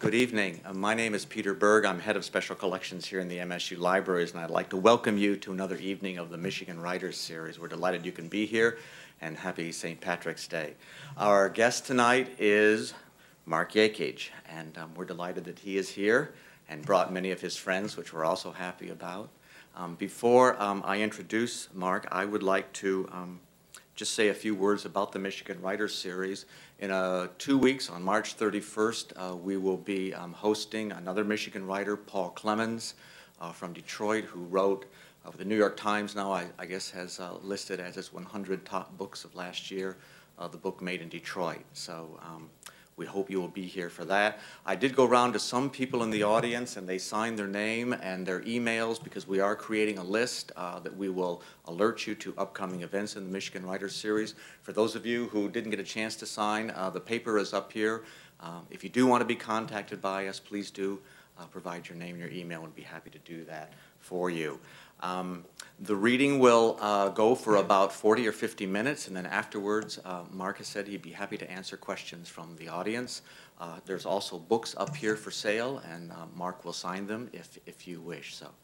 Good evening. My name is Peter Berg. I'm head of special collections here in the MSU Libraries, and I'd like to welcome you to another evening of the Michigan Writers Series. We're delighted you can be here, and happy St. Patrick's Day. Our guest tonight is Mark Yakich, and we're delighted that he is here and brought many of his friends, which we're also happy about. Before I introduce Mark, I would like to just say a few words about the Michigan Writers Series. In 2 weeks, on March 31st, we will be hosting another Michigan writer, Paul Clemens from Detroit, who wrote, the New York Times now, I guess, has listed as its 100 top books of last year, the book Made in Detroit. So we hope you will be here for that. I did go around to some people in the audience, and they signed their name and their emails because we are creating a list that we will alert you to upcoming events in the Michigan Writers Series. For those of you who didn't get a chance to sign, the paper is up here. If you do want to be contacted by us, please do provide your name and your email, and we'd be happy to do that for you. The reading will go for about 40 or 50 minutes, and then afterwards, Mark has said he'd be happy to answer questions from the audience. There's also books up here for sale, and Mark will sign them if you wish. So,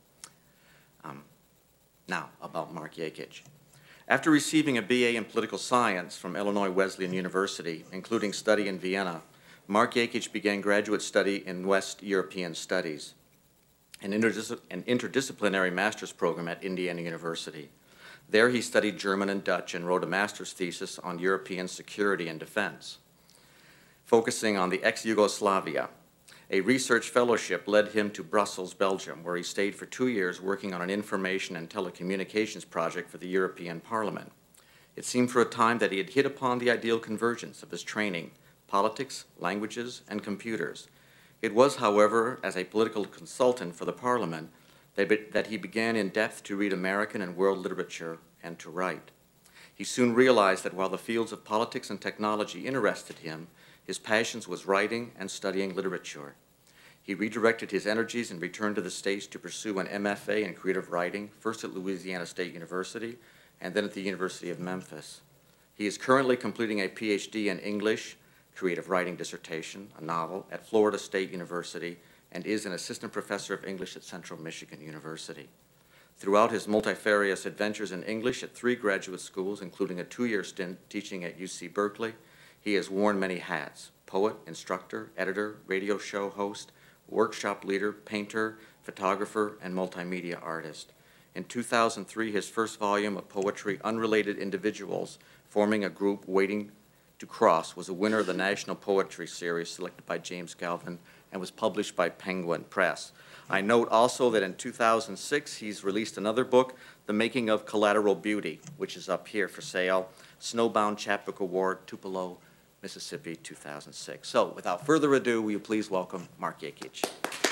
now about Mark Yakich. After receiving a BA in political science from Illinois Wesleyan University, including study in Vienna, Mark Yakich began graduate study in West European Studies, an interdisciplinary master's program at Indiana University. There he studied German and Dutch and wrote a master's thesis on European security and defense, focusing on the ex-Yugoslavia. A research fellowship led him to Brussels, Belgium, where he stayed for 2 years working on an information and telecommunications project for the European Parliament. It seemed for a time that he had hit upon the ideal convergence of his training: politics, languages, and computers. It was, however, as a political consultant for the Parliament that he began in depth to read American and world literature and to write. He soon realized that while the fields of politics and technology interested him, his passions was writing and studying literature. He redirected his energies and returned to the States to pursue an MFA in creative writing, first at Louisiana State University and then at the University of Memphis. He is currently completing a PhD in English creative writing dissertation, a novel, at Florida State University, and is an assistant professor of English at Central Michigan University. Throughout his multifarious adventures in English at 3 graduate schools, including a 2-year stint teaching at UC Berkeley, he has worn many hats: poet, instructor, editor, radio show host, workshop leader, painter, photographer, and multimedia artist. In 2003, his first volume of poetry, Unrelated Individuals, forming a group waiting to Cross, was a winner of the National Poetry Series selected by James Galvin and was published by Penguin Press. I note also that in 2006 he's released another book, The Making of Collateral Beauty, which is up here for sale, Snowbound Chapbook Award, Tupelo, Mississippi, 2006. So without further ado, will you please welcome Mark Yakich.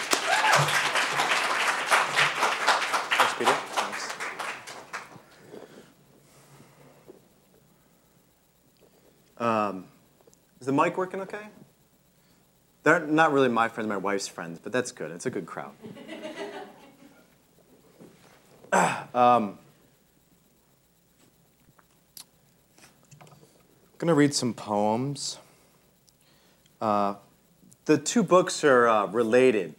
Thanks, Peter. Thanks. Is the mic working okay? They're not really my friends, my wife's friends, but that's good. It's a good crowd. I'm going to read some poems. The 2 books are related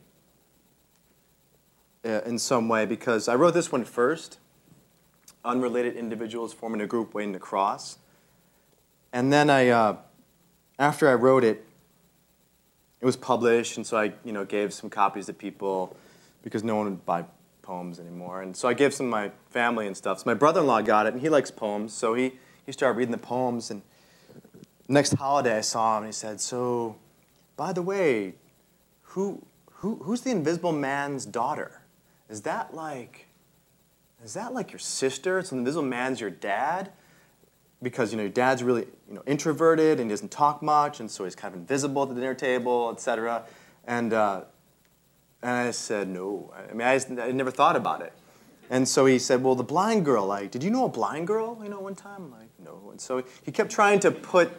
in some way because I wrote this one first, Unrelated Individuals Forming a Group Waiting to Cross. And then after I wrote it, it was published, and so I, gave some copies to people because no one would buy poems anymore. And so I gave some to my family and stuff. So my brother-in-law got it, and he likes poems, so he started reading the poems. And next holiday I saw him, and he said, "So, by the way, who's the Invisible Man's daughter? Is that like your sister? So the Invisible Man's your dad?" Because your dad's really introverted and he doesn't talk much, and so he's kind of invisible at the dinner table, etc. And I said no. I mean, I never thought about it. And so he said, "Well, the blind girl. Like, did you know a blind girl? One time." I'm like, "No." And so he kept trying to put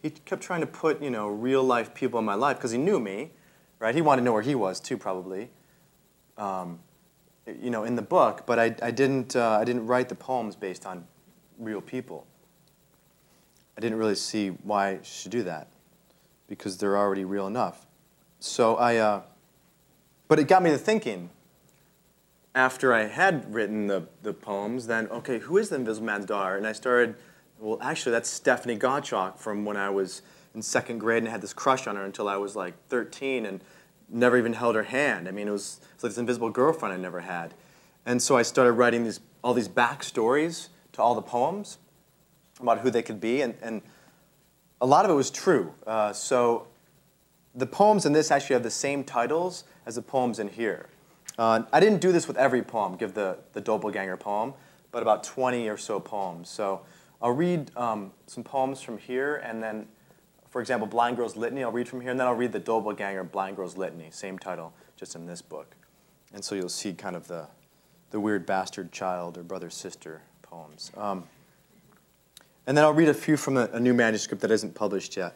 real life people in my life because he knew me, right? He wanted to know where he was too, probably. In the book, but I didn't write the poems based on real people. I didn't really see why I should do that, because they're already real enough. But it got me to thinking. After I had written the poems, then, okay, who is the Invisible Man's Daughter? And I started, well, actually, that's Stephanie Gottschalk from when I was in second grade and had this crush on her until I was like 13 and never even held her hand. I mean, it was like this invisible girlfriend I never had. And so I started writing all these backstories to all the poems about who they could be, and a lot of it was true. So the poems in this actually have the same titles as the poems in here. I didn't do this with every poem, give the doppelganger poem, but about 20 or so poems. So I'll read some poems from here, and then, for example, Blind Girl's Litany, I'll read from here, and then I'll read the doppelganger Blind Girl's Litany, same title, just in this book. And so you'll see kind of the weird bastard child or brother-sister poems. And then I'll read a few from a new manuscript that isn't published yet.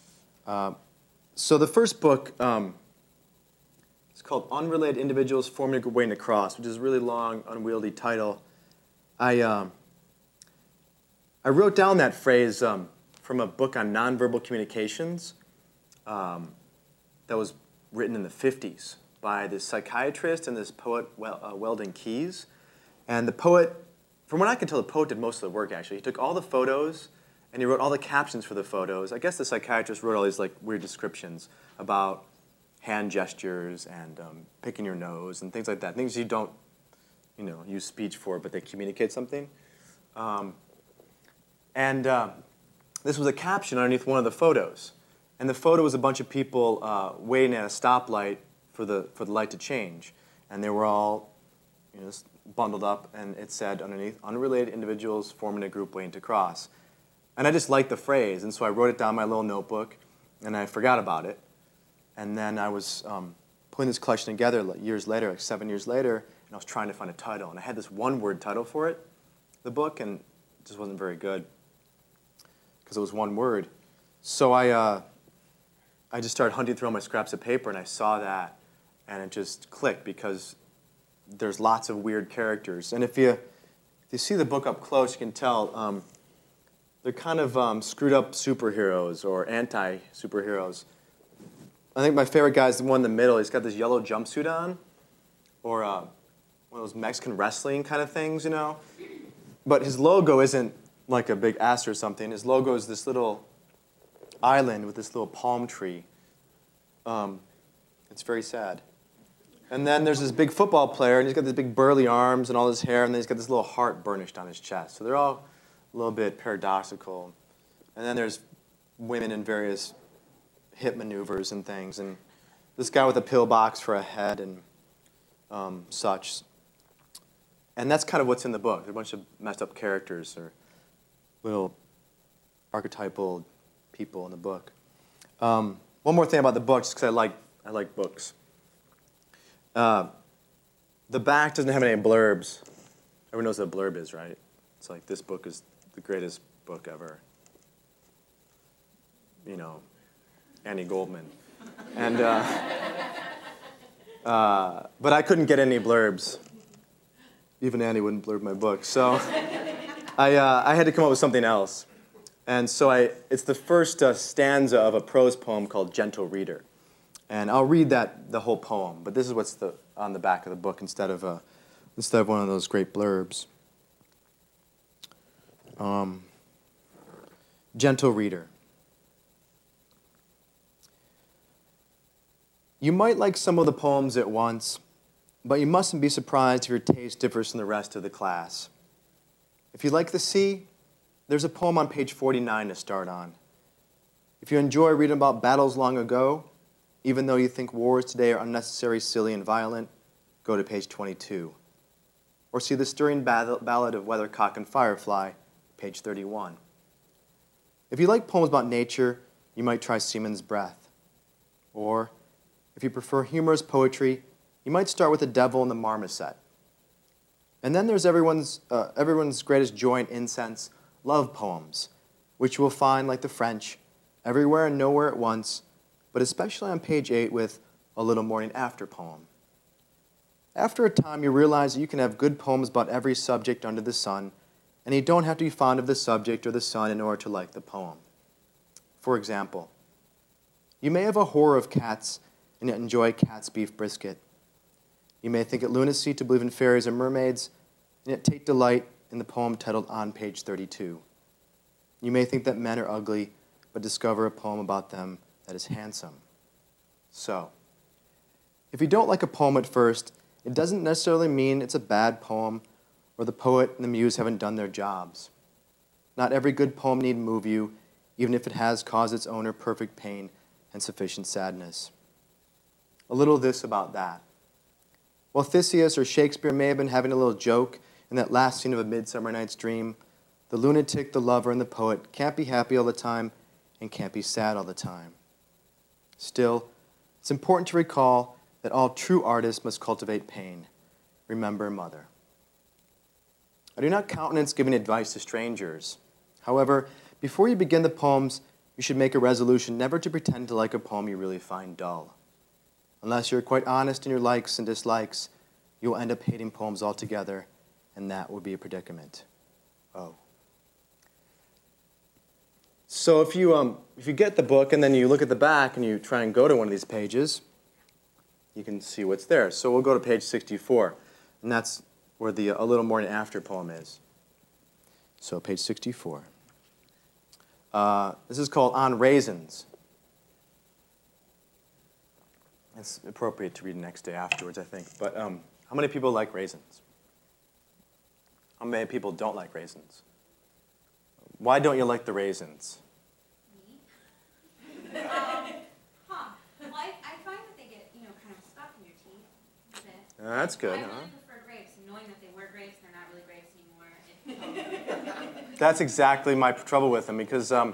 So the first book, it's called Unrelated Individuals Forming a Good Way into Cross, which is a really long, unwieldy title. I wrote down that phrase from a book on nonverbal communications that was written in the 50s by this psychiatrist and this poet, Weldon Keys. And the poet, from what I can tell, the poet did most of the work, actually. He took all the photos, and he wrote all the captions for the photos. I guess the psychiatrist wrote all these like weird descriptions about hand gestures and picking your nose and things like that. Things you don't, use speech for, but they communicate something. This was a caption underneath one of the photos. And the photo was a bunch of people waiting at a stoplight for the light to change. And they were all bundled up, and it said underneath, unrelated individuals forming a group waiting to cross. And I just liked the phrase, and so I wrote it down in my little notebook, and I forgot about it. And then I was putting this collection together years later, like 7 years later, and I was trying to find a title. And I had this one-word title for it, the book, and it just wasn't very good because it was one word. So I just started hunting through all my scraps of paper, and I saw that, and it just clicked because there's lots of weird characters. And if you see the book up close, you can tell they're kind of screwed up superheroes or anti-superheroes. I think my favorite guy is the one in the middle. He's got this yellow jumpsuit on, or one of those Mexican wrestling kind of things, But his logo isn't like a big ass or something. His logo is this little island with this little palm tree. It's very sad. And then there's this big football player, and he's got these big burly arms and all his hair, and then he's got this little heart burnished on his chest. So they're all a little bit paradoxical. And then there's women in various hip maneuvers and things, and this guy with a pillbox for a head and such. And that's kind of what's in the book. There are a bunch of messed up characters or little archetypal people in the book. One more thing about the book, just because I like books. The back doesn't have any blurbs. Everyone knows what a blurb is, right? It's like, this book is the greatest book ever. Annie Goldman. And but I couldn't get any blurbs. Even Annie wouldn't blurb my book. So I had to come up with something else. And so it's the first stanza of a prose poem called Gentle Reader. And I'll read the whole poem, but this is what's on the back of the book instead of one of those great blurbs. Gentle Reader. You might like some of the poems at once, but you mustn't be surprised if your taste differs from the rest of the class. If you like the sea, there's a poem on page 49 to start on. If you enjoy reading about battles long ago, even though you think wars today are unnecessary, silly, and violent, go to page 22. Or see the stirring ballad of Weathercock and Firefly, page 31. If you like poems about nature, you might try Seaman's Breath. Or, if you prefer humorous poetry, you might start with The Devil and the Marmoset. And then there's everyone's greatest joy and incense, love poems, which you will find, like the French, everywhere and nowhere at once, but especially on page 8 with A Little Morning After poem. After a time, you realize that you can have good poems about every subject under the sun, and you don't have to be fond of the subject or the sun in order to like the poem. For example, you may have a horror of cats and yet enjoy cat's beef brisket. You may think it lunacy to believe in fairies and mermaids, and yet take delight in the poem titled On Page 32. You may think that men are ugly, but discover a poem about them that is handsome. So, if you don't like a poem at first, it doesn't necessarily mean it's a bad poem or the poet and the muse haven't done their jobs. Not every good poem need move you, even if it has caused its owner perfect pain and sufficient sadness. A little of this about that. While Theseus or Shakespeare may have been having a little joke in that last scene of A Midsummer Night's Dream, the lunatic, the lover, and the poet can't be happy all the time and can't be sad all the time. Still, it's important to recall that all true artists must cultivate pain. Remember Mother. I do not countenance giving advice to strangers. However, before you begin the poems, you should make a resolution never to pretend to like a poem you really find dull. Unless you're quite honest in your likes and dislikes, you will end up hating poems altogether, and that would be a predicament. Oh. So if you get the book and then you look at the back and you try and go to one of these pages, you can see what's there. So we'll go to page 64, and that's where the A Little Morning After poem is. So page 64. This is called On Raisins. It's appropriate to read next day afterwards, I think. But how many people like raisins? How many people don't like raisins? Why don't you like the raisins? Me? Well, I find that they get, kind of stuck in your teeth a bit. That's good, I huh? really prefer grapes, and knowing that they were grapes, they're not really grapes anymore. That's exactly my trouble with them, because the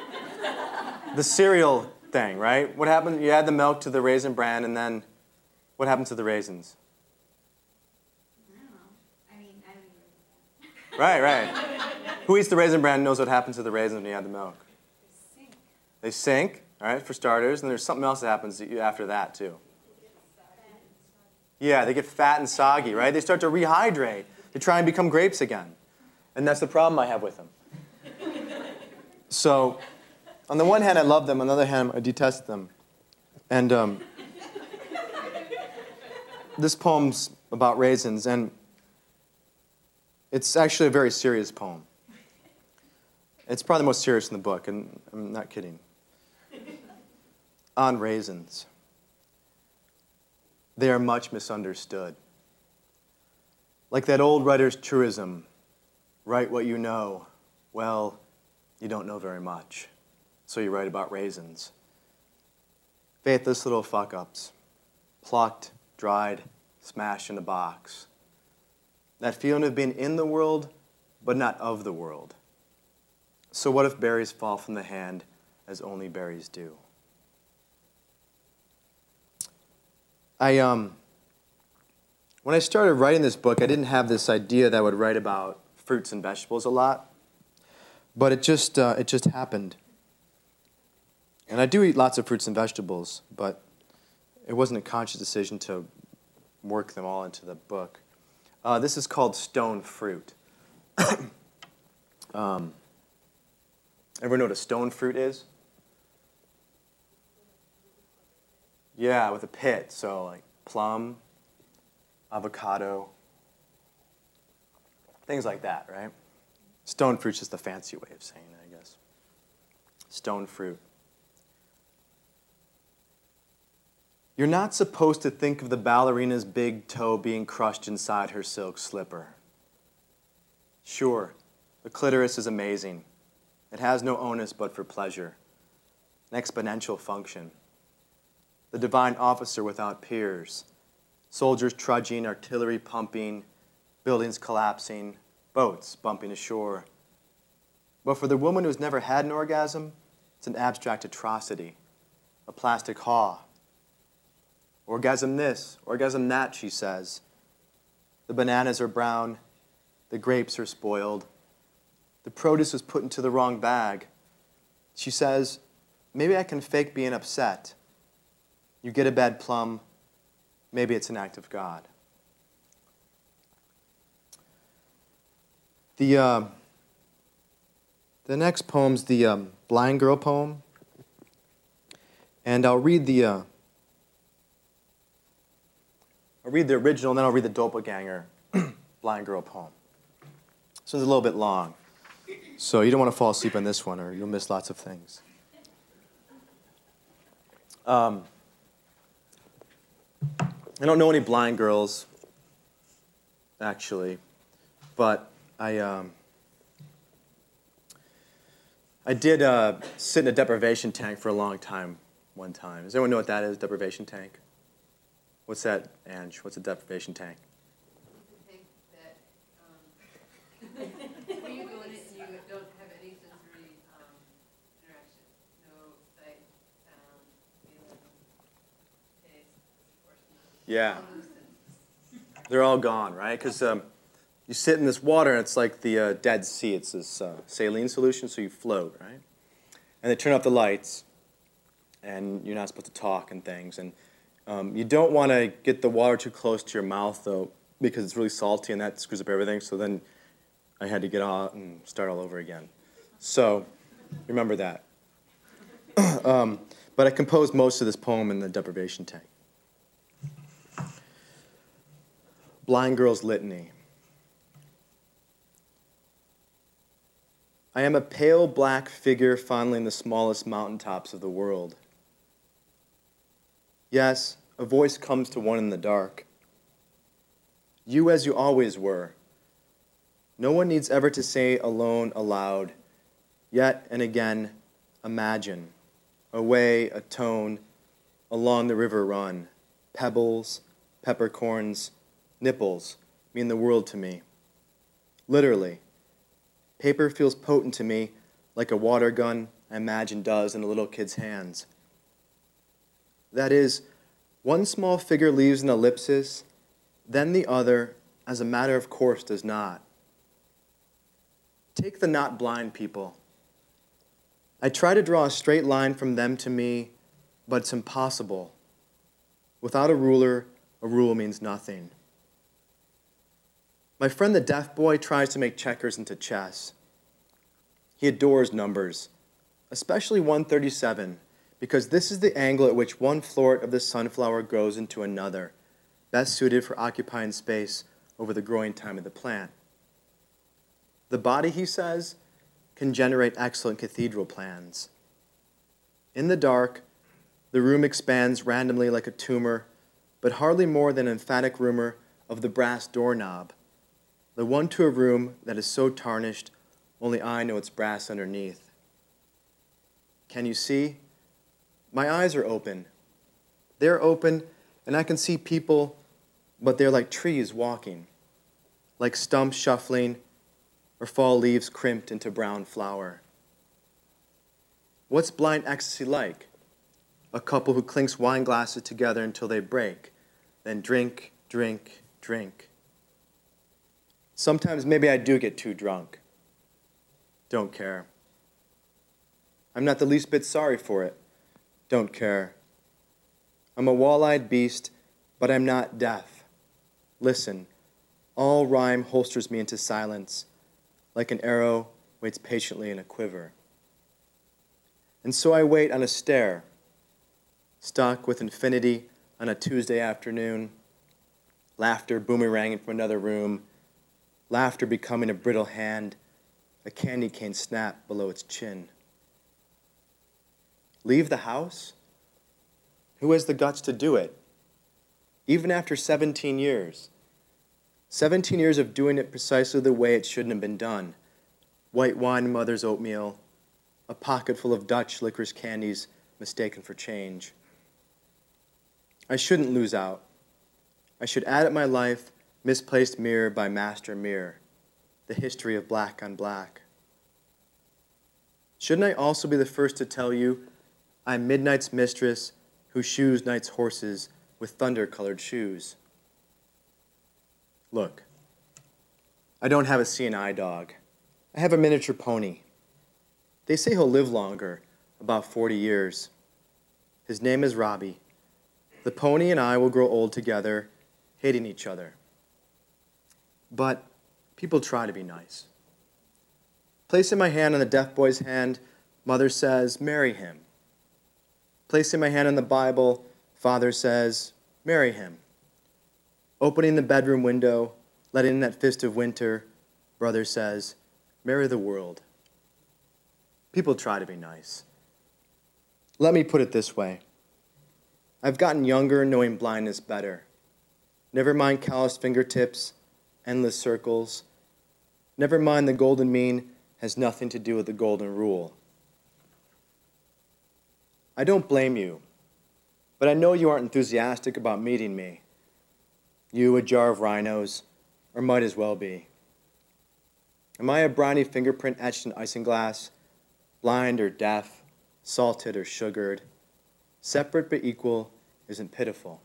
cereal thing, right? What happened? You add the milk to the Raisin Bran, and then what happens to the raisins? I don't know. I don't even. Right. Who eats the Raisin Bran knows what happens to the raisins when you add the milk? They sink. They sink, all right, for starters, and there's something else that happens to you after that, too. Yeah, they get fat and soggy, right? They start to rehydrate. They try and become grapes again. And that's the problem I have with them. So, on the one hand, I love them. On the other hand, I detest them. And this poem's about raisins, and it's actually a very serious poem. It's probably the most serious in the book, and I'm not kidding. On raisins. They are much misunderstood. Like that old writer's truism, write what you know. Well, you don't know very much, so you write about raisins. Faithless little fuck-ups, plucked, dried, smashed in a box. That feeling of being in the world, but not of the world. So what if berries fall from the hand as only berries do? When I started writing this book, I didn't have this idea that I would write about fruits and vegetables a lot, but it just happened. And I do eat lots of fruits and vegetables, but it wasn't a conscious decision to work them all into the book. This is called stone fruit. Everyone know what a stone fruit is? Yeah, with a pit. So like plum, avocado, things like that, right? Stone fruit's just a fancy way of saying it, I guess. Stone fruit. You're not supposed to think of the ballerina's big toe being crushed inside her silk slipper. Sure, the clitoris is amazing. It has no onus but for pleasure, an exponential function. The divine officer without peers, soldiers trudging, artillery pumping, buildings collapsing, boats bumping ashore. But for the woman who's never had an orgasm, it's an abstract atrocity, a plastic haw. Orgasm this, orgasm that, she says. The bananas are brown, the grapes are spoiled, the produce was put into the wrong bag. She says, maybe I can fake being upset. You get a bad plum, maybe it's an act of God. The next poem's the Blind Girl poem. And I'll read the read the original, and then I'll read the Doppelganger Blind Girl poem. This one's a little bit long, so you don't want to fall asleep on this one, or you'll miss lots of things. I don't know any blind girls, actually, but I did sit in a deprivation tank for a long time one time. Does anyone know what that is, deprivation tank? What's that, Ange? What's a deprivation tank? Think that when you go in it, you don't have any sensory interaction. No sight, sound, feeling, taste, Yeah. all those senses. They're all gone, right? Because you sit in this water, and it's like the Dead Sea. It's this saline solution, so you float, right? And they turn off the lights, and you're not supposed to talk and things. And you don't want to get the water too close to your mouth, though, because it's really salty, and that screws up everything. So then I had to get out and start all over again. So remember that. But I composed most of this poem in the deprivation tank. Blind Girl's Litany. I am a pale black figure fondling the smallest mountaintops of the world. Yes, a voice comes to one in the dark. You as you always were. No one needs ever to say alone aloud, yet and again, imagine. Away, a tone, along the river run. Pebbles, peppercorns, nipples mean the world to me. Literally. Paper feels potent to me, like a water gun, I imagine does in a little kid's hands. That is, one small figure leaves an ellipsis, then the other, as a matter of course, does not. Take the not blind people. I try to draw a straight line from them to me, but it's impossible. Without a rule means nothing. My friend the deaf boy tries to make checkers into chess. He adores numbers, especially 137, because this is the angle at which one floret of the sunflower grows into another, best suited for occupying space over the growing time of the plant. The body, he says, can generate excellent cathedral plans. In the dark, the room expands randomly like a tumor, but hardly more than an emphatic rumor of the brass doorknob, the one to a room that is so tarnished only I know it's brass underneath. Can you see? My eyes are open. They're open, and I can see people, but they're like trees walking, like stumps shuffling, or fall leaves crimped into brown flour. What's blind ecstasy like? A couple who clinks wine glasses together until they break, then drink, drink, drink. Sometimes maybe I do get too drunk. Don't care. I'm not the least bit sorry for it. Don't care. I'm a wall-eyed beast, but I'm not deaf. Listen, all rhyme holsters me into silence, like an arrow waits patiently in a quiver. And so I wait on a stair, stuck with infinity on a Tuesday afternoon, laughter boomeranging from another room, laughter becoming a brittle hand, a candy cane snap below its chin. Leave the house? Who has the guts to do it? Even after 17 years. 17 years of doing it precisely the way it shouldn't have been done. White wine, mother's oatmeal, a pocket full of Dutch licorice candies mistaken for change. I shouldn't lose out. I should add at my life Misplaced Mirror by Master Mirror, the history of black on black. Shouldn't I also be the first to tell you I'm midnight's mistress who shoes night's horses with thunder-colored shoes? Look, I don't have a seeing-eye dog. I have a miniature pony. They say he'll live longer, about 40 years. His name is Robbie. The pony and I will grow old together, hating each other. But people try to be nice. Placing my hand on the deaf boy's hand, mother says, marry him. Placing my hand on the Bible, father says, marry him. Opening the bedroom window, letting in that fist of winter, brother says, "Marry the world." People try to be nice. Let me put it this way. I've gotten younger knowing blindness better. Never mind calloused fingertips, endless circles. Never mind the golden mean has nothing to do with the golden rule. I don't blame you, but I know you aren't enthusiastic about meeting me. You, a jar of rhinos, or might as well be. Am I a briny fingerprint etched in isinglass, blind or deaf, salted or sugared? Separate but equal isn't pitiful.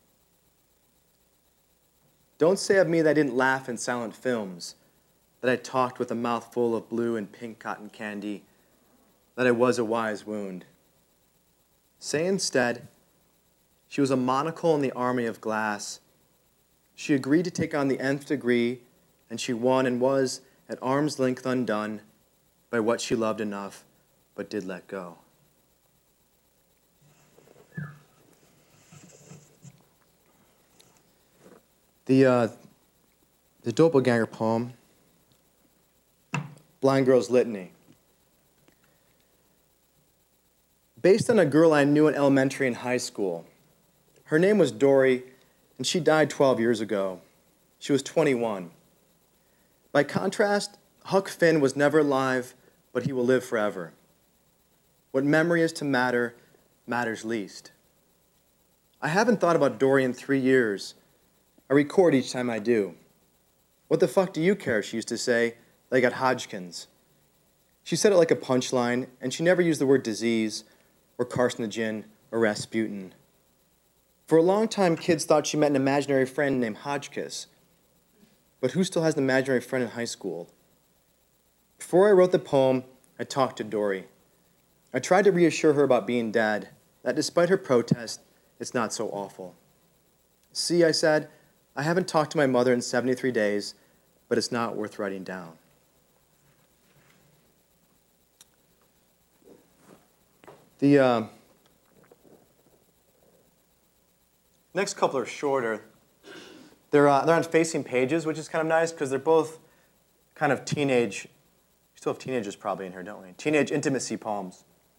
Don't say of me that I didn't laugh in silent films, that I talked with a mouthful of blue and pink cotton candy, that I was a wise wound. Say instead, she was a monocle in the army of glass. She agreed to take on the nth degree, and she won and was at arm's length undone by what she loved enough but did let go. The Doppelganger poem, Blind Girl's Litany. Based on a girl I knew in elementary and high school. Her name was Dory, and she died 12 years ago. She was 21. By contrast, Huck Finn was never alive, but he will live forever. What memory is to matter, matters least. I haven't thought about Dory in 3 years. I record each time I do. "What the fuck do you care?" she used to say, like at Hodgkins. She said it like a punchline, and she never used the word disease, or carcinogen, or Rasputin. For a long time, kids thought she meant an imaginary friend named Hodgkiss. But who still has an imaginary friend in high school? Before I wrote the poem, I talked to Dory. I tried to reassure her about being dead, that despite her protest, it's not so awful. "See," I said, "I haven't talked to my mother in 73 days, but it's not worth writing down." The next couple are shorter. They're on facing pages, which is kind of nice because they're both kind of teenage. We still have teenagers probably in here, don't we? Teenage intimacy poems.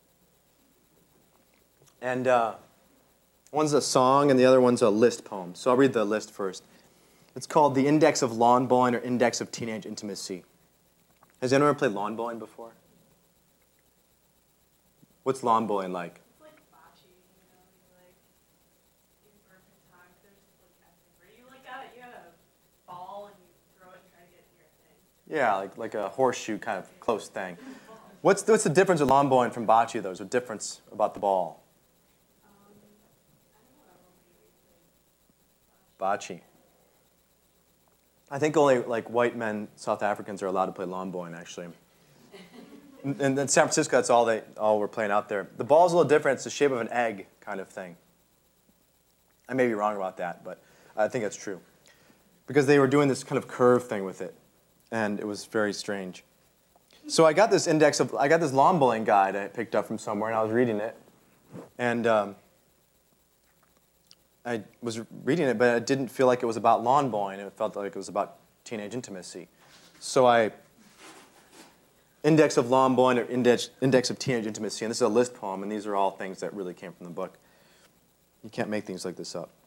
And one's a song and the other one's a list poem. So I'll read the list first. It's called The Index of Lawn Bowling or Index of Teenage Intimacy. Has anyone ever played lawn bowling before? What's lawn bowling like? It's like bocce, you know, you perfect time. There's like everywhere. You have a ball and you throw it and try to get near a thing. Yeah, like a horseshoe kind of close thing. What's the difference with lawn bowling from bocce, though? Is there a difference about the ball? Bocce. I think only like white men, South Africans, are allowed to play lawn bowling, actually. And in San Francisco, that's all we're playing out there. The ball's a little different. It's the shape of an egg kind of thing. I may be wrong about that, but I think that's true. Because they were doing this kind of curve thing with it, and it was very strange. So I got this lawn bowling guide I picked up from somewhere, and I was reading it. And I was reading it, but it didn't feel like it was about lawn bowling. It felt like it was about teenage intimacy. So I Index of Lawn Bowling or Index of Teenage Intimacy, and this is a list poem, and these are all things that really came from the book. You can't make things like this up.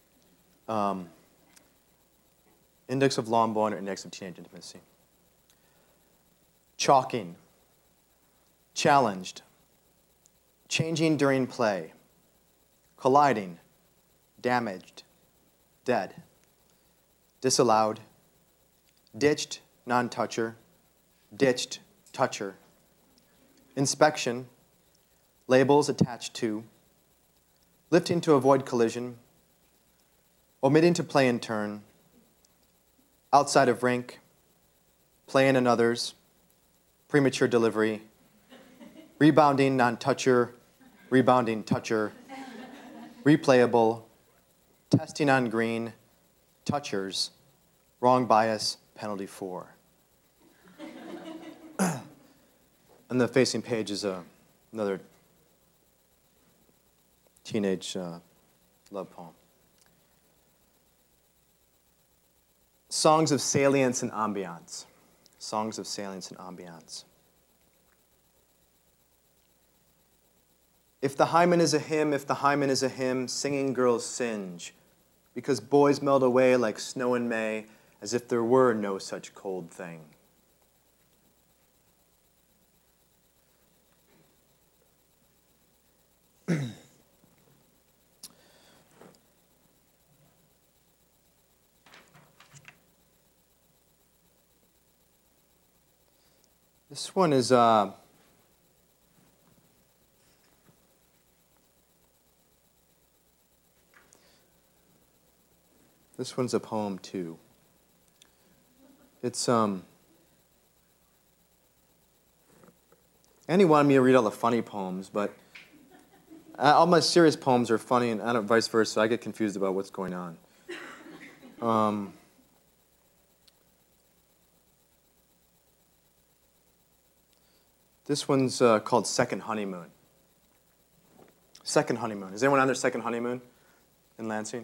Index of Lawn Bowling or Index of Teenage Intimacy. Chalking. Challenged. Changing during play. Colliding. Damaged. Dead. Disallowed. Ditched, non-toucher. Ditched, toucher. Inspection. Labels attached to. Lifting to avoid collision. Omitting to play in turn. Outside of rink. Play in another's. Premature delivery. Rebounding, non-toucher. Rebounding, toucher. Replayable. Testing on green. Touchers. Wrong bias, penalty 4. And the facing page is another teenage love poem. songs of salience and ambiance. Songs of salience and ambiance. If the hymen is a hymn, if the hymen is a hymn, singing girls singe, because boys melt away like snow in May, as if there were no such cold thing. This one is this one's a poem too. It's Andy wanted me to read all the funny poems, but all my serious poems are funny, and vice versa. So I get confused about what's going on. This one's called Second Honeymoon. Second Honeymoon. Is anyone on their second honeymoon in Lansing?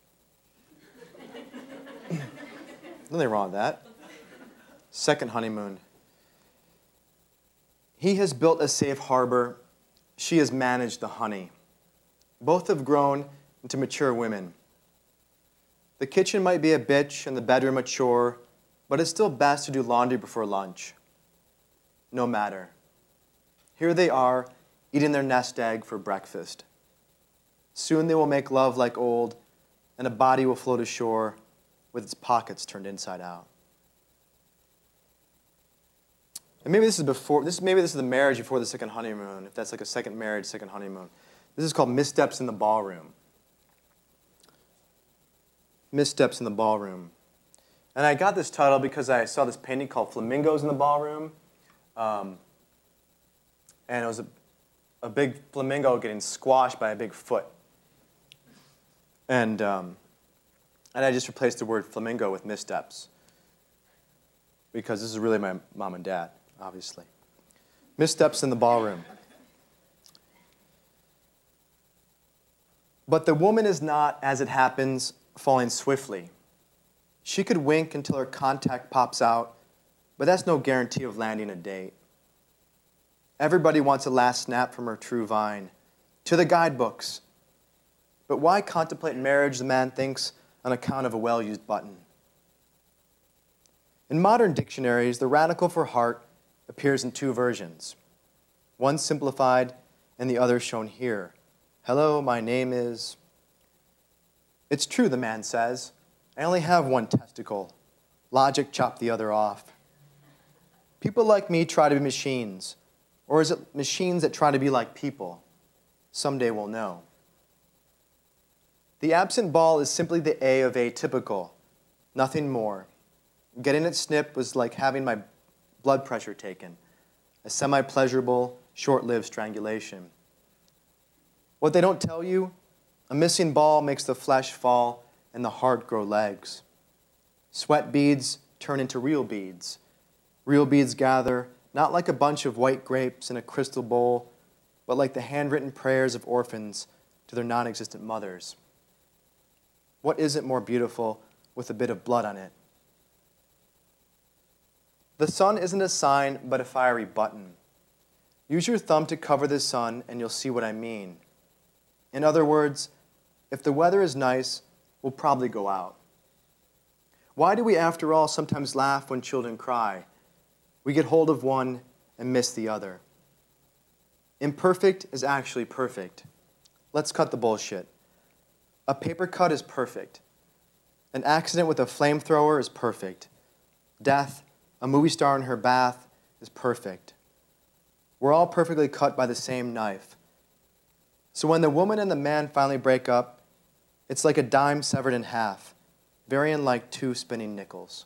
Nothing wrong with that. Second honeymoon. He has built a safe harbor. She has managed the honey. Both have grown into mature women. The kitchen might be a bitch and the bedroom a chore, but it's still best to do laundry before lunch. No matter. Here they are, eating their nest egg for breakfast. Soon they will make love like old, and a body will float ashore with its pockets turned inside out. And maybe this is the marriage before the second honeymoon, if that's like a second marriage, second honeymoon. This is called Missteps in the Ballroom. Missteps in the Ballroom. And I got this title because I saw this painting called Flamingos in the Ballroom. And it was a big flamingo getting squashed by a big foot. And I just replaced the word flamingo with missteps, because this is really my mom and dad, obviously. Missteps in the ballroom. But the woman is not, as it happens, falling swiftly. She could wink until her contact pops out, but that's no guarantee of landing a date. Everybody wants a last snap from her true vine. To the guidebooks. But why contemplate marriage, the man thinks, on account of a well-used button? In modern dictionaries, the radical for heart appears in two versions. One simplified and the other shown here. Hello, my name is... It's true, the man says. I only have one testicle. Logic chopped the other off. People like me try to be machines. Or is it machines that try to be like people? Someday we'll know. The absent ball is simply the A of atypical, nothing more. Getting it snipped was like having my blood pressure taken, a semi-pleasurable, short-lived strangulation. What they don't tell you, a missing ball makes the flesh fall and the heart grow legs. Sweat beads turn into real beads. Real beads gather, not like a bunch of white grapes in a crystal bowl, but like the handwritten prayers of orphans to their non-existent mothers. What isn't more beautiful with a bit of blood on it? The sun isn't a sign, but a fiery button. Use your thumb to cover the sun, and you'll see what I mean. In other words, if the weather is nice, we'll probably go out. Why do we, after all, sometimes laugh when children cry? We get hold of one and miss the other. Imperfect is actually perfect. Let's cut the bullshit. A paper cut is perfect. An accident with a flamethrower is perfect. Death, a movie star in her bath, is perfect. We're all perfectly cut by the same knife. So when the woman and the man finally break up, it's like a dime severed in half, very unlike two spinning nickels.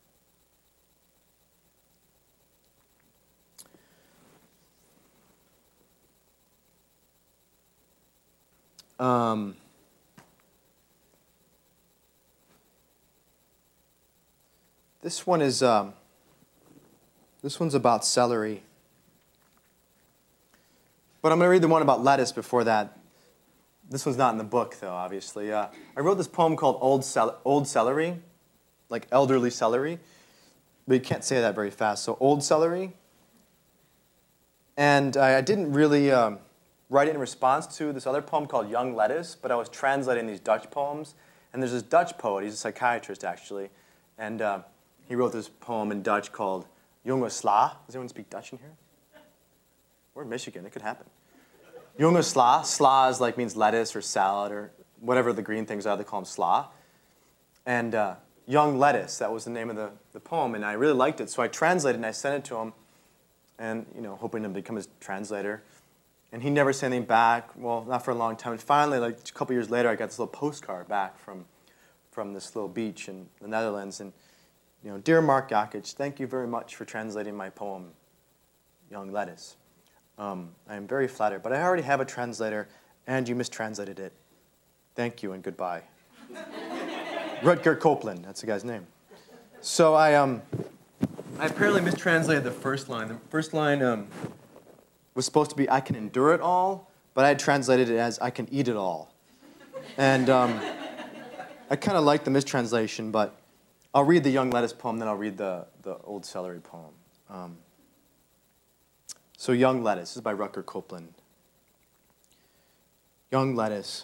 This one's about celery. But I'm going to read the one about lettuce before that. This one's not in the book, though, obviously. I wrote this poem called Old Celery. like elderly celery, but you can't say that very fast. So old celery. And I didn't really write it in response to this other poem called Young Lettuce, but I was translating these Dutch poems. And there's this Dutch poet, he's a psychiatrist actually, and he wrote this poem in Dutch called Jonge Sla. Does anyone speak Dutch in here? We're in Michigan, it could happen. Jonge Sla. Sla is like means lettuce or salad or whatever the green things are, they call them sla. And Young Lettuce, that was the name of the poem, and I really liked it, so I translated and I sent it to him, and hoping to become his translator. And he never sent anything back, well, not for a long time. And finally, like a couple years later, I got this little postcard back from this little beach in the Netherlands. And, dear Mark Jakic, thank you very much for translating my poem, Young Lettuce. I am very flattered, but I already have a translator, and you mistranslated it. Thank you and goodbye. Rutger Copeland, that's the guy's name. So I apparently mistranslated the first line. The first line was supposed to be, I can endure it all, but I had translated it as, I can eat it all. And I kind of like the mistranslation, but I'll read the Young Lettuce poem, then I'll read the Old Celery poem. So Young Lettuce, this is by Rutger Copeland. Young Lettuce.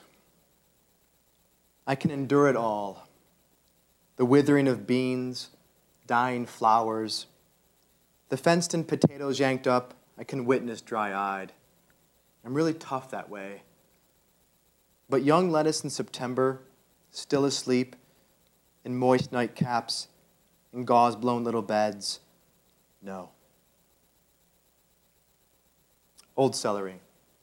I can endure it all. The withering of beans, dying flowers, the fenced-in potatoes yanked up, I can witness dry-eyed. I'm really tough that way. But young lettuce in September, still asleep, in moist nightcaps, in gauze-blown little beds, no. Old Celery.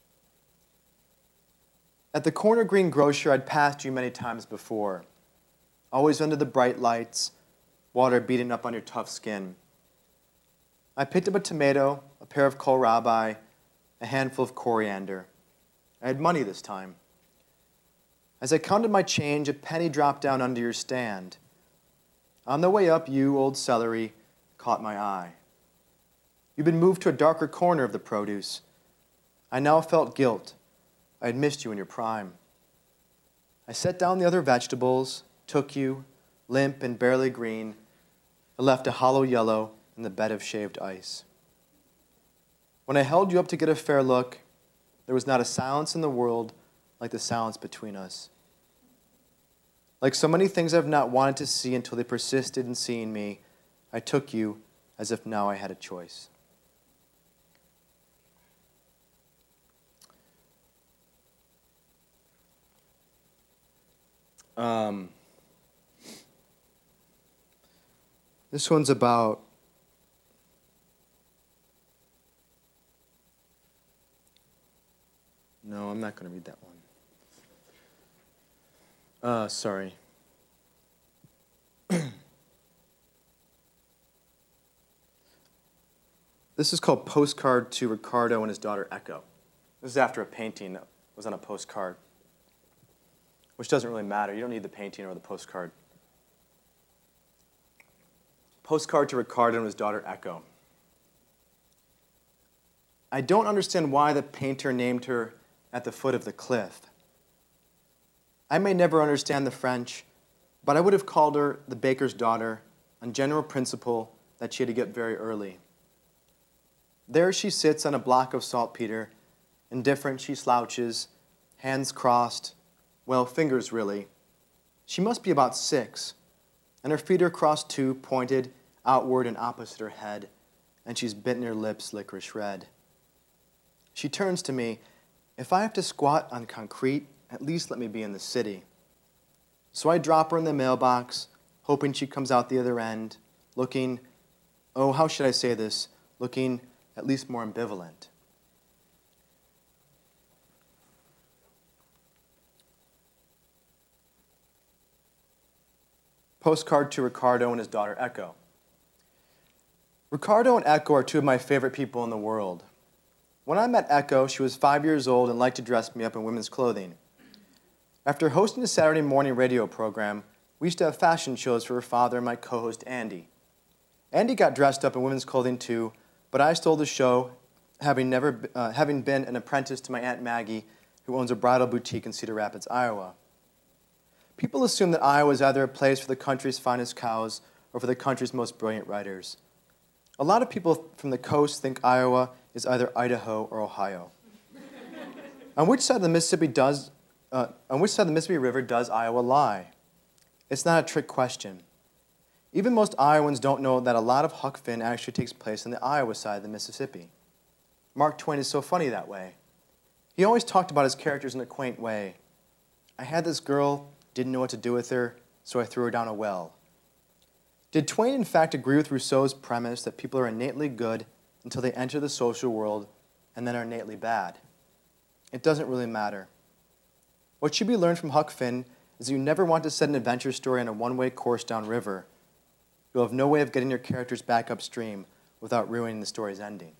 At the corner green grocer, I'd passed you many times before, always under the bright lights, water beating up on your tough skin. I picked up a tomato, a pair of kohlrabi, a handful of coriander. I had money this time. As I counted my change, a penny dropped down under your stand. On the way up, you, Old Celery, caught my eye. You'd been moved to a darker corner of the produce. I now felt guilt. I had missed you in your prime. I set down the other vegetables, took you, limp and barely green, and left a hollow yellow in the bed of shaved ice. When I held you up to get a fair look, there was not a silence in the world like the silence between us. Like so many things I've not wanted to see until they persisted in seeing me, I took you as if now I had a choice. This one's about no, I'm not going to read that one. Sorry. This is called Postcard to Ricardo and his daughter Echo. This is after a painting that was on a postcard, which doesn't really matter. You don't need the painting or the postcard. Postcard to Ricardo and his daughter Echo. I don't understand why the painter named her at the foot of the cliff. I may never understand the French, but I would have called her the baker's daughter on general principle that she had to get very early. There she sits on a block of saltpeter. Indifferent she slouches, hands crossed, well, fingers really. She must be about 6, and her feet are crossed too, pointed outward and opposite her head, and she's bitten her lips licorice red. She turns to me, if I have to squat on concrete, at least let me be in the city. So I drop her in the mailbox, hoping she comes out the other end, looking, oh, how should I say this, looking at least more ambivalent. Postcard to Ricardo and his daughter Echo. Ricardo and Echo are two of my favorite people in the world. When I met Echo, she was 5 years old and liked to dress me up in women's clothing. After hosting a Saturday morning radio program, we used to have fashion shows for her father and my co-host Andy. Andy got dressed up in women's clothing too, but I stole the show, having been an apprentice to my Aunt Maggie, who owns a bridal boutique in Cedar Rapids, Iowa. People assume that Iowa is either a place for the country's finest cows or for the country's most brilliant writers. A lot of people from the coast think Iowa is either Idaho or Ohio. On which side of the Mississippi River does Iowa lie? It's not a trick question. Even most Iowans don't know that a lot of Huck Finn actually takes place on the Iowa side of the Mississippi. Mark Twain is so funny that way. He always talked about his characters in a quaint way. I had this girl, didn't know what to do with her, so I threw her down a well. Did Twain in fact agree with Rousseau's premise that people are innately good until they enter the social world and then are innately bad? It doesn't really matter. What should be learned from Huck Finn is that you never want to set an adventure story on a one-way course downriver. You'll have no way of getting your characters back upstream without ruining the story's ending.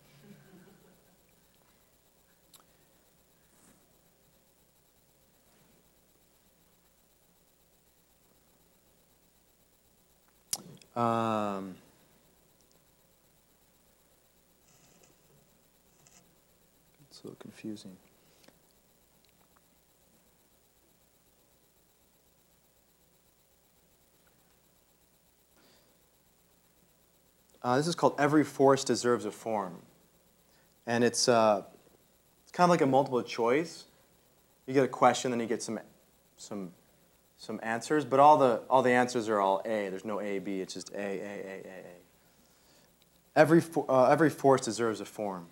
It's a little confusing. This is called Every Force Deserves a Form. And it's kind of like a multiple choice. You get a question, then you get some answers, but all the answers are all A. There's no A, B, it's just A. Every force deserves a form.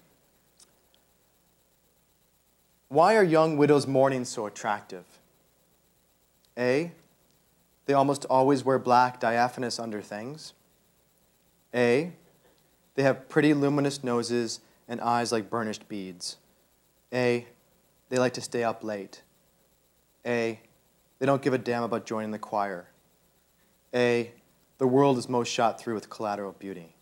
Why are young widows' mourning so attractive? A, they almost always wear black diaphanous underthings. A, they have pretty luminous noses and eyes like burnished beads. A, they like to stay up late. A, they don't give a damn about joining the choir. A, the world is most shot through with collateral beauty.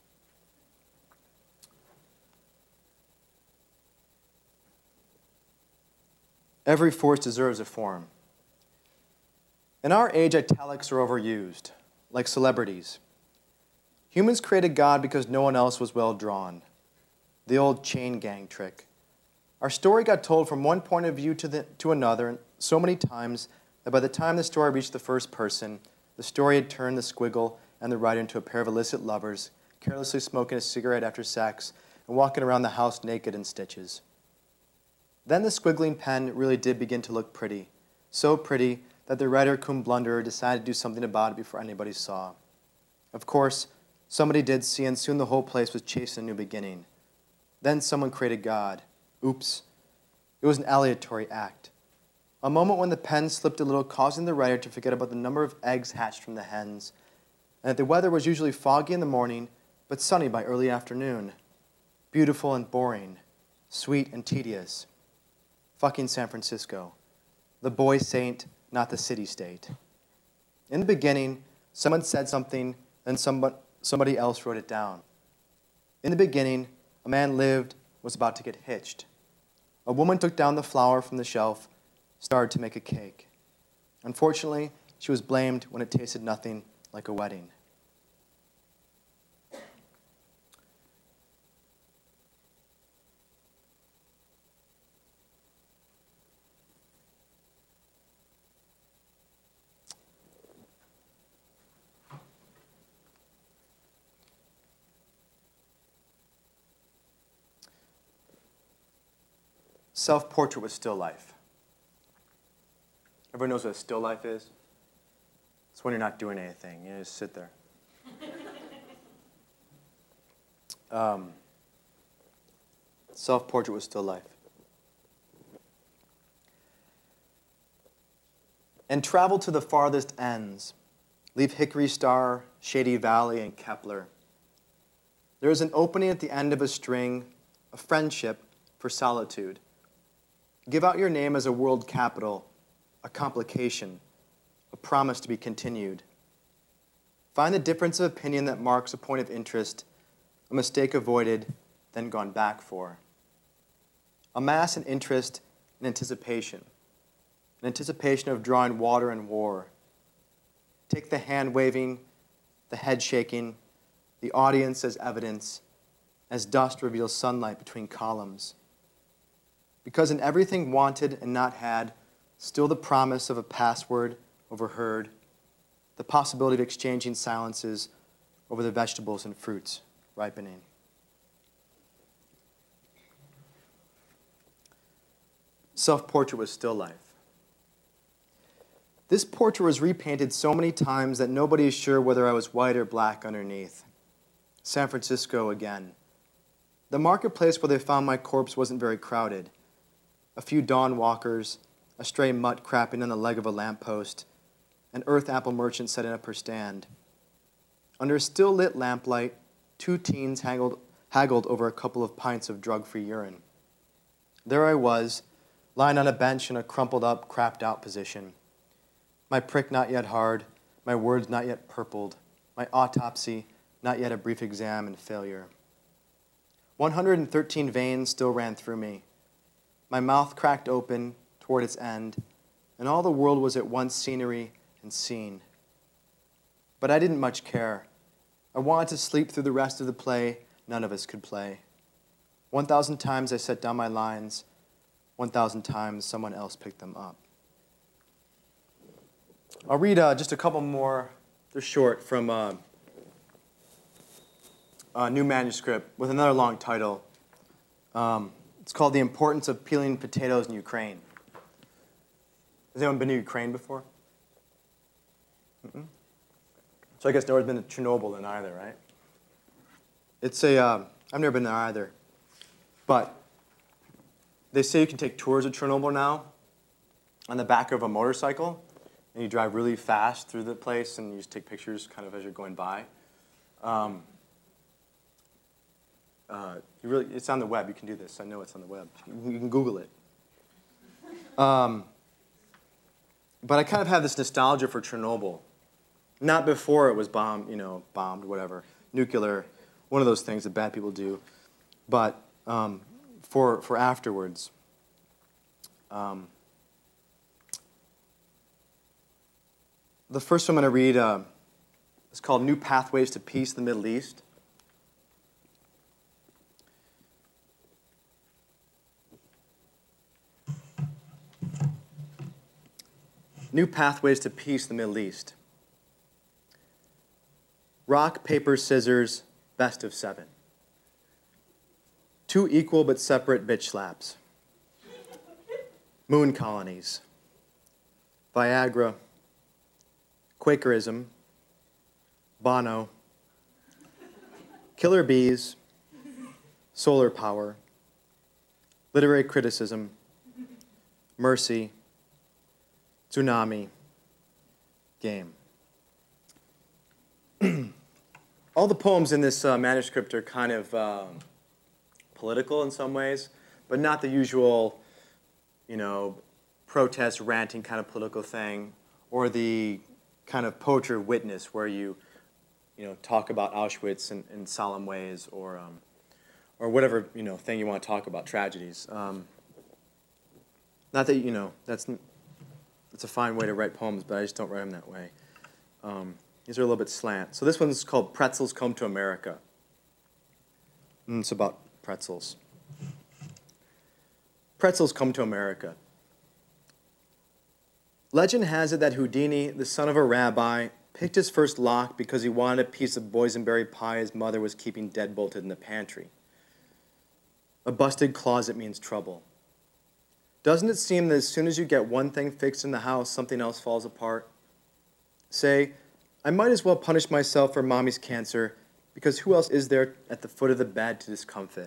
Every force deserves a form. In our age, italics are overused, like celebrities. Humans created God because no one else was well drawn. The old chain gang trick. Our story got told from one point of view to another so many times that by the time the story reached the first person, the story had turned the squiggle and the writer into a pair of illicit lovers, carelessly smoking a cigarette after sex and walking around the house naked in stitches. Then the squiggling pen really did begin to look pretty, so pretty that the writer cum blunderer decided to do something about it before anybody saw. Of course, somebody did see, and soon the whole place was chasing a new beginning. Then someone created God. Oops. It was an aleatory act. A moment when the pen slipped a little, causing the writer to forget about the number of eggs hatched from the hens, and that the weather was usually foggy in the morning, but sunny by early afternoon. Beautiful and boring. Sweet and tedious. Fucking San Francisco. The boy saint, not the city-state. In the beginning, someone said something, then somebody else wrote it down. In the beginning, a man lived, was about to get hitched. A woman took down the flour from the shelf, started to make a cake. Unfortunately, she was blamed when it tasted nothing like a wedding. Self-portrait with still life. Everyone knows what a still life is? It's when you're not doing anything. You just sit there. Self-portrait with still life. And travel to the farthest ends. Leave Hickory Star, Shady Valley, and Kepler. There is an opening at the end of a string, a friendship for solitude. Give out your name as a world capital, a complication, a promise to be continued. Find the difference of opinion that marks a point of interest, a mistake avoided, then gone back for. Amass an interest in anticipation of drawing water and war. Take the hand waving, the head shaking, the audience as evidence, as dust reveals sunlight between columns. Because in everything wanted and not had, still the promise of a password overheard, the possibility of exchanging silences over the vegetables and fruits ripening. Self-portrait was still life. This portrait was repainted so many times that nobody is sure whether I was white or black underneath. San Francisco again. The marketplace where they found my corpse wasn't very crowded. A few dawn walkers, a stray mutt crapping on the leg of a lamppost, an earth apple merchant setting up her stand. Under a still-lit lamplight, two teens haggled over a couple of pints of drug-free urine. There I was, lying on a bench in a crumpled-up, crapped-out position. My prick not yet hard, my words not yet purpled, my autopsy not yet a brief exam and failure. 113 veins still ran through me. My mouth cracked open toward its end, and all the world was at once scenery and scene. But I didn't much care. I wanted to sleep through the rest of the play none of us could play. 1,000 times I set down my lines. 1,000 times someone else picked them up. I'll read just a couple more. They're short from a new manuscript with another long title. It's called The Importance of Peeling Potatoes in Ukraine. Has anyone been to Ukraine before? Mm-mm. So I guess no one's been to Chernobyl then either, right? I've never been there either. But they say you can take tours of Chernobyl now on the back of a motorcycle, and you drive really fast through the place, and you just take pictures kind of as you're going by. It's on the web. You can do this. I know it's on the web. You can Google it. But I kind of have this nostalgia for Chernobyl. Not before it was bombed, whatever. Nuclear, one of those things that bad people do. But for afterwards. The first one I'm going to read is called New Pathways to Peace in the Middle East. New Pathways to Peace in the Middle East. Rock, paper, scissors, best of 7. 2 equal but separate bitch slaps. Moon colonies. Viagra. Quakerism. Bono. Killer bees. Solar power. Literary criticism. Mercy. Tsunami. Game. All the poems in this manuscript are kind of political in some ways, but not the usual, protest, ranting kind of political thing, or the kind of poetry of witness where you talk about Auschwitz in solemn ways, or whatever thing you want to talk about, tragedies. Not that that's a fine way to write poems, but I just don't write them that way. These are a little bit slant. So this one's called Pretzels Come to America. And it's about pretzels. Pretzels come to America. Legend has it that Houdini, the son of a rabbi, picked his first lock because he wanted a piece of boysenberry pie his mother was keeping deadbolted in the pantry. A busted closet means trouble. Doesn't it seem that as soon as you get one thing fixed in the house, something else falls apart? Say, I might as well punish myself for mommy's cancer, because who else is there at the foot of the bed to discomfit?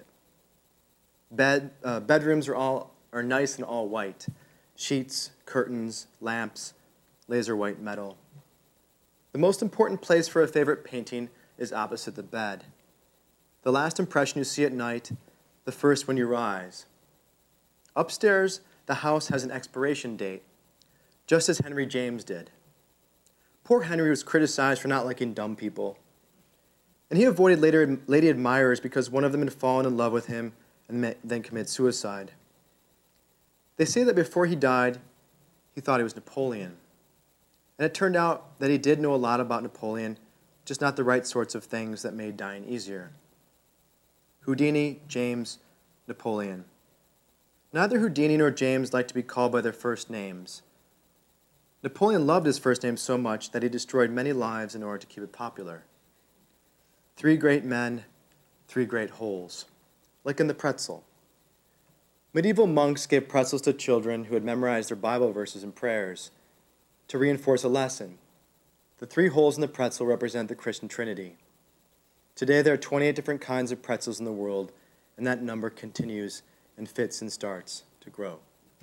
Bedrooms are nice and all white. Sheets, curtains, lamps, laser white metal. The most important place for a favorite painting is opposite the bed. The last impression you see at night, the first when you rise. Upstairs, the house has an expiration date, just as Henry James did. Poor Henry was criticized for not liking dumb people. And he avoided lady admirers because one of them had fallen in love with him and then committed suicide. They say that before he died, he thought he was Napoleon. And it turned out that he did know a lot about Napoleon, just not the right sorts of things that made dying easier. Houdini, James, Napoleon. Neither Houdini nor James liked to be called by their first names. Napoleon loved his first name so much that he destroyed many lives in order to keep it popular. 3 great men, 3 great holes, like in the pretzel. Medieval monks gave pretzels to children who had memorized their Bible verses and prayers to reinforce a lesson. The 3 holes in the pretzel represent the Christian Trinity. Today there are 28 different kinds of pretzels in the world, and that number continues and fits and starts to grow.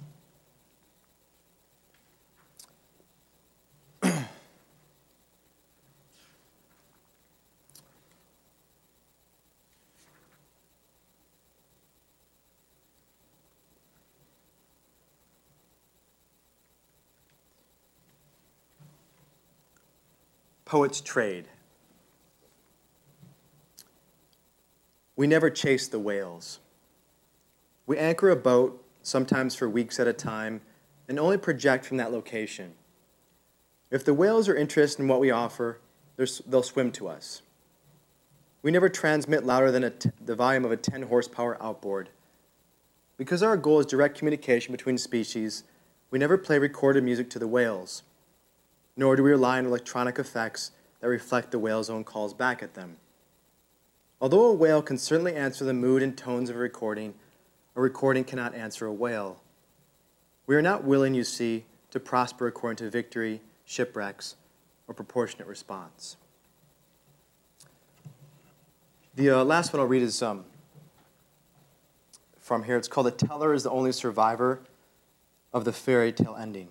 Poet's trade. We never chase the whales. We anchor a boat, sometimes for weeks at a time, and only project from that location. If the whales are interested in what we offer, they'll swim to us. We never transmit louder than the volume of a 10 horsepower outboard. Because our goal is direct communication between species, we never play recorded music to the whales, nor do we rely on electronic effects that reflect the whale's own calls back at them. Although a whale can certainly answer the mood and tones of a recording cannot answer a whale. We are not willing, you see, to prosper according to victory, shipwrecks, or proportionate response. The last one I'll read is from here. It's called "The Teller is the Only Survivor of the Fairy Tale Ending,"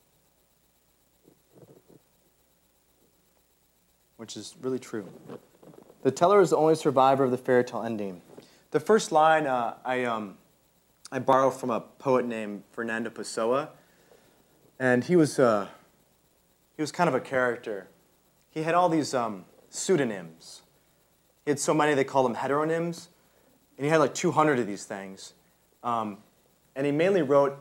which is really true. The teller is the only survivor of the fairy tale ending. The first line I borrow from a poet named Fernando Pessoa, and he was kind of a character. He had all these pseudonyms. He had so many they called them heteronyms, and he had like 200 of these things. And he mainly wrote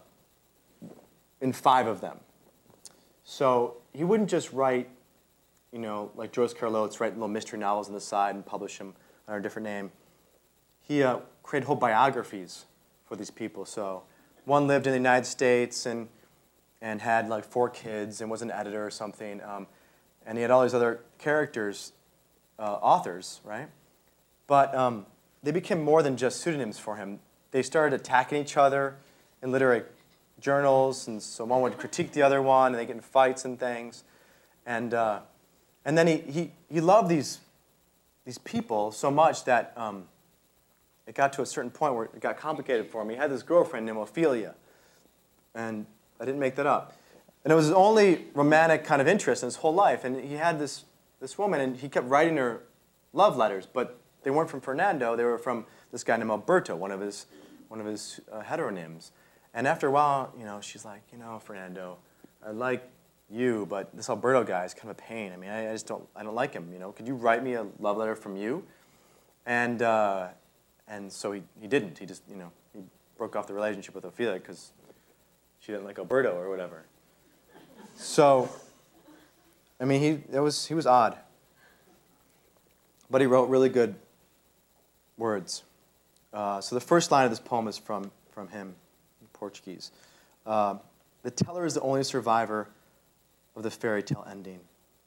in 5 of them. So he wouldn't just write, like Joyce Carol Oates, write little mystery novels on the side and publish them under a different name. He created whole biographies for these people. So one lived in the United States and had like 4 kids and was an editor or something. And he had all these other characters, authors, right? But they became more than just pseudonyms for him. They started attacking each other in literary journals, and so one would critique the other one, and they get in fights and things. And then he loved these people so much that it got to a certain point where it got complicated for him. He had this girlfriend named Ophelia, and I didn't make that up. And it was his only romantic kind of interest in his whole life. And he had this woman, and he kept writing her love letters, but they weren't from Fernando. They were from this guy named Alberto, one of his heteronyms. And after a while, she's like, Fernando, I like you, but this Alberto guy is kind of a pain. I mean, I don't like him. Could you write me a love letter from you? And so he didn't. He just he broke off the relationship with Ophelia because she didn't like Alberto or whatever. So, I mean, he was odd, but he wrote really good words. So the first line of this poem is from him, in Portuguese. The teller is the only survivor of the fairy tale ending.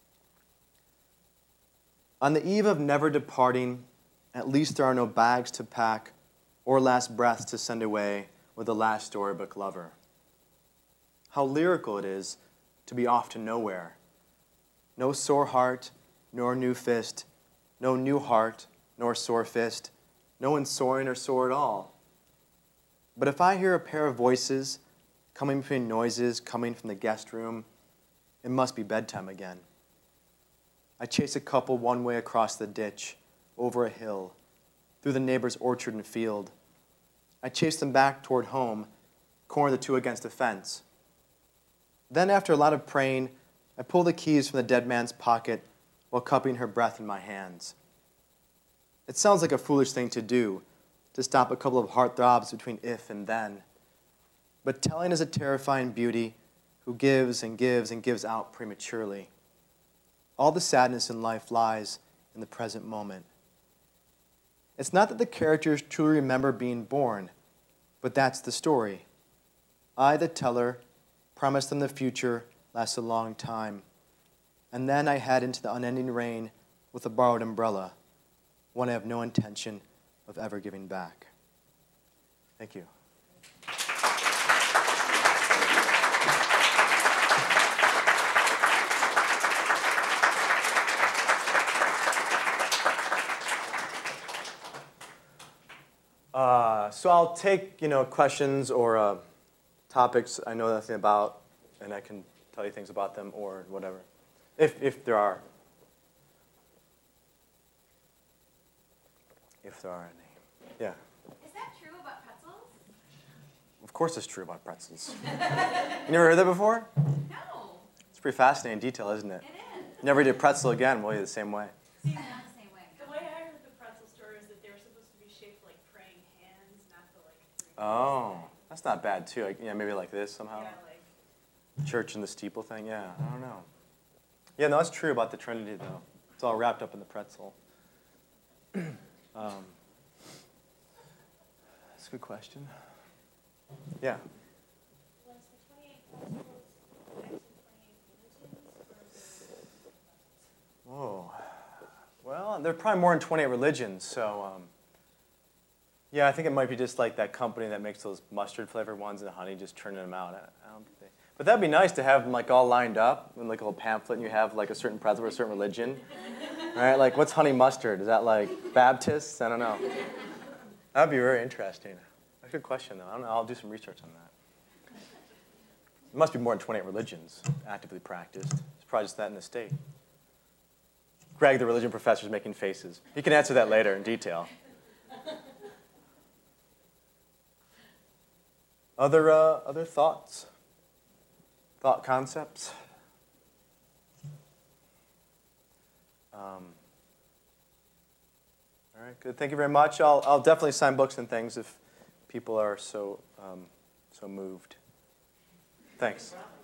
On the eve of never departing, at least there are no bags to pack or last breaths to send away with the last storybook lover. How lyrical it is to be off to nowhere. No sore heart, nor new fist, no new heart, nor sore fist, no one soaring or sore at all. But if I hear a pair of voices coming between noises coming from the guest room, it must be bedtime again. I chase a couple one way across the ditch, over a hill, through the neighbor's orchard and field. I chase them back toward home, corner the 2 against a fence. Then, after a lot of praying, I pull the keys from the dead man's pocket while cupping her breath in my hands. It sounds like a foolish thing to do, to stop a couple of heartthrobs between if and then. But telling is a terrifying beauty who gives and gives and gives out prematurely. All the sadness in life lies in the present moment. It's not that the characters truly remember being born, but that's the story. I, the teller, promise them the future lasted a long time. And then I head into the unending rain with a borrowed umbrella, one I have no intention of ever giving back. Thank you. So I'll take, questions or topics I know nothing about, and I can tell you things about them or whatever, if there are. If there are any. Yeah. Is that true about pretzels? Of course it's true about pretzels. You never heard that before? No, It's pretty fascinating detail, isn't it? it is. Never eat a pretzel again, will you, the same way? Not the same way. The way I heard the pretzel story is that they were supposed to be shaped like praying hands, not the like. Oh, that's not bad too. Like, maybe like this somehow. Yeah, like. Church in the steeple thing, yeah, I don't know. Yeah, no, that's true about the Trinity, though. It's all wrapped up in the pretzel. That's a good question. Yeah. Was the 28 pretzels actually 28 religions, or Whoa. Well, there are probably more than 28 religions, so yeah, I think it might be just like that company that makes those mustard flavored ones and honey, just turning them out. I don't think they, but that'd be nice to have them like all lined up in like a little pamphlet, and you have like a certain pretzel for a certain religion. Right? Like, what's honey mustard? Is that like Baptists? I don't know. That'd be very interesting. That's a good question, though. I don't know. I'll do some research on that. There must be more than 28 religions actively practiced. It's probably just that in the state. Greg, the religion professor, is making faces. He can answer that later in detail. Other thoughts? Thought concepts? All right, good. Thank you very much. I'll definitely sign books and things if people are so moved. Thanks.